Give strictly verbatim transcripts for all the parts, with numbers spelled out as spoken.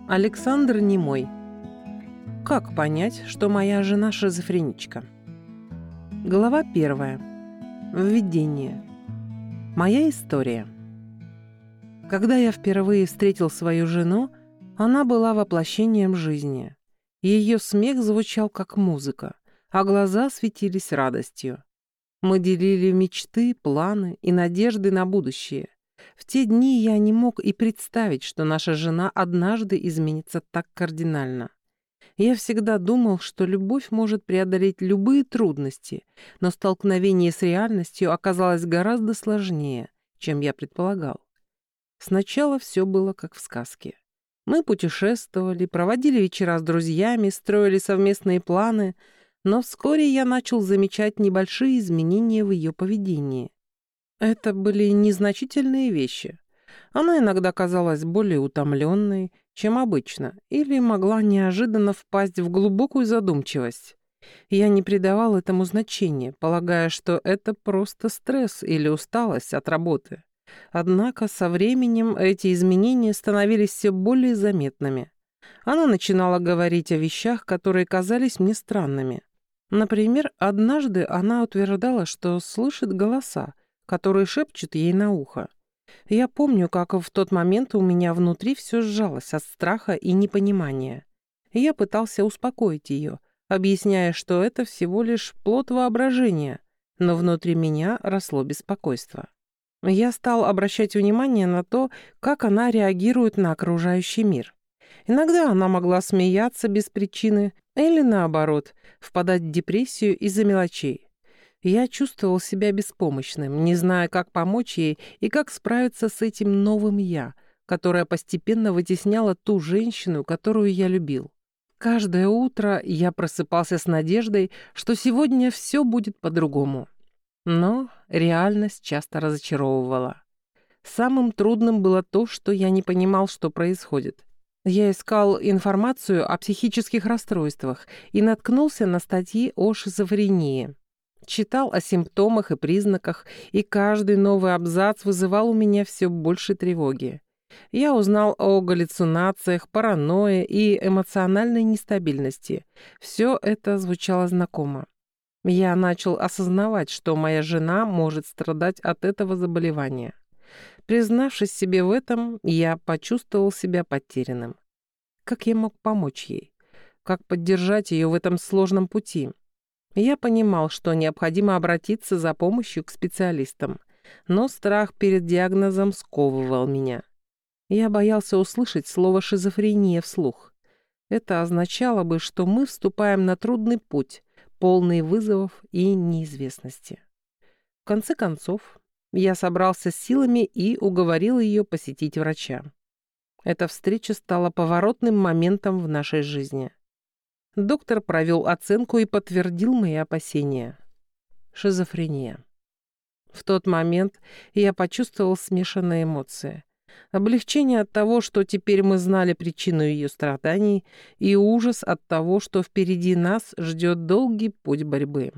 Александр Немой. Как понять, что моя жена шизофреничка? Глава первая. Введение. Моя история. Когда я впервые встретил свою жену, она была воплощением жизни. Ее смех звучал как музыка, а глаза светились радостью. Мы делили мечты, планы и надежды на будущее. В те дни я не мог и представить, что наша жена однажды изменится так кардинально. Я всегда думал, что любовь может преодолеть любые трудности, но столкновение с реальностью оказалось гораздо сложнее, чем я предполагал. Сначала все было как в сказке. Мы путешествовали, проводили вечера с друзьями, строили совместные планы, но вскоре я начал замечать небольшие изменения в ее поведении. Это были незначительные вещи. Она иногда казалась более утомленной, чем обычно, или могла неожиданно впасть в глубокую задумчивость. Я не придавал этому значения, полагая, что это просто стресс или усталость от работы. Однако со временем эти изменения становились все более заметными. Она начинала говорить о вещах, которые казались мне странными. Например, однажды она утверждала, что слышит голоса, которые шепчут ей на ухо. Я помню, как в тот момент у меня внутри все сжалось от страха и непонимания. Я пытался успокоить ее, объясняя, что это всего лишь плод воображения, но внутри меня росло беспокойство. Я стал обращать внимание на то, как она реагирует на окружающий мир. Иногда она могла смеяться без причины или, наоборот, впадать в депрессию из-за мелочей. Я чувствовал себя беспомощным, не зная, как помочь ей и как справиться с этим новым «я», которое постепенно вытесняло ту женщину, которую я любил. Каждое утро я просыпался с надеждой, что сегодня все будет по-другому. Но реальность часто разочаровывала. Самым трудным было то, что я не понимал, что происходит. Я искал информацию о психических расстройствах и наткнулся на статьи о шизофрении. Читал о симптомах и признаках, и каждый новый абзац вызывал у меня все больше тревоги. Я узнал о галлюцинациях, паранойе и эмоциональной нестабильности. Все это звучало знакомо. Я начал осознавать, что моя жена может страдать от этого заболевания. Признавшись себе в этом, я почувствовал себя потерянным. Как я мог помочь ей? Как поддержать ее в этом сложном пути? Я понимал, что необходимо обратиться за помощью к специалистам, но страх перед диагнозом сковывал меня. Я боялся услышать слово «шизофрения» вслух. Это означало бы, что мы вступаем на трудный путь, полный вызовов и неизвестности. В конце концов, я собрался с силами и уговорил ее посетить врача. Эта встреча стала поворотным моментом в нашей жизни. Доктор провел оценку и подтвердил мои опасения. Шизофрения. В тот момент я почувствовал смешанные эмоции. Облегчение от того, что теперь мы знали причину ее страданий, и ужас от того, что впереди нас ждет долгий путь борьбы.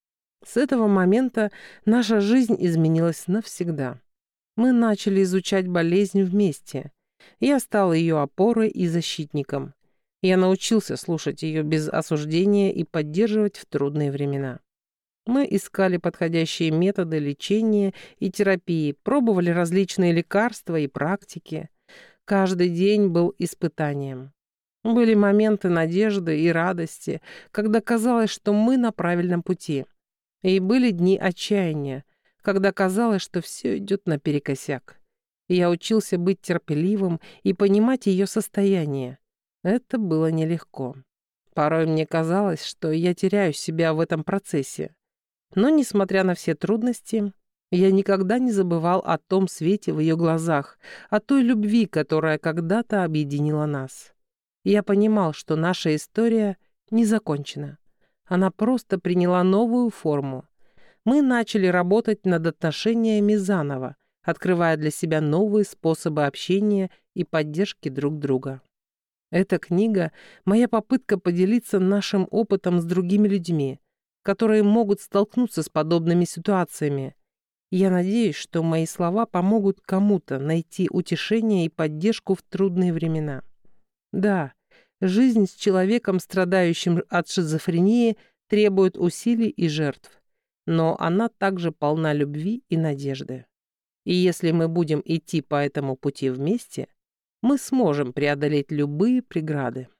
С этого момента наша жизнь изменилась навсегда. Мы начали изучать болезнь вместе. Я стал ее опорой и защитником. Я научился слушать ее без осуждения и поддерживать в трудные времена. Мы искали подходящие методы лечения и терапии, пробовали различные лекарства и практики. Каждый день был испытанием. Были моменты надежды и радости, когда казалось, что мы на правильном пути. И были дни отчаяния, когда казалось, что все идет наперекосяк. Я учился быть терпеливым и понимать ее состояние. Это было нелегко. Порой мне казалось, что я теряю себя в этом процессе. Но, несмотря на все трудности, я никогда не забывал о том свете в ее глазах, о той любви, которая когда-то объединила нас. Я понимал, что наша история не закончена. Она просто приняла новую форму. Мы начали работать над отношениями заново, открывая для себя новые способы общения и поддержки друг друга. Эта книга — моя попытка поделиться нашим опытом с другими людьми, которые могут столкнуться с подобными ситуациями. Я надеюсь, что мои слова помогут кому-то найти утешение и поддержку в трудные времена. Да, жизнь с человеком, страдающим от шизофрении, требует усилий и жертв, но она также полна любви и надежды. И если мы будем идти по этому пути вместе, мы сможем преодолеть любые преграды.